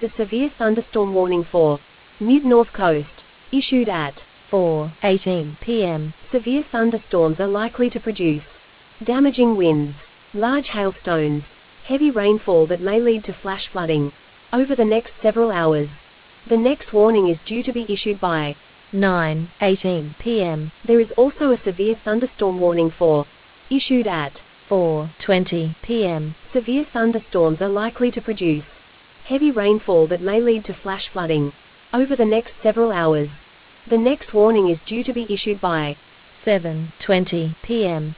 a severe thunderstorm warning for mid-north coast. Issued at 4:18 p.m. Severe thunderstorms are likely to produce damaging winds, large hailstones, heavy rainfall that may lead to flash flooding over the next several hours. The next warning is due to be issued by 9:18 p.m. There is also a severe thunderstorm warning for issued at 4:20 p.m. Severe thunderstorms are likely to produce heavy rainfall that may lead to flash flooding over the next several hours. The next warning is due to be issued by 7:20 p.m.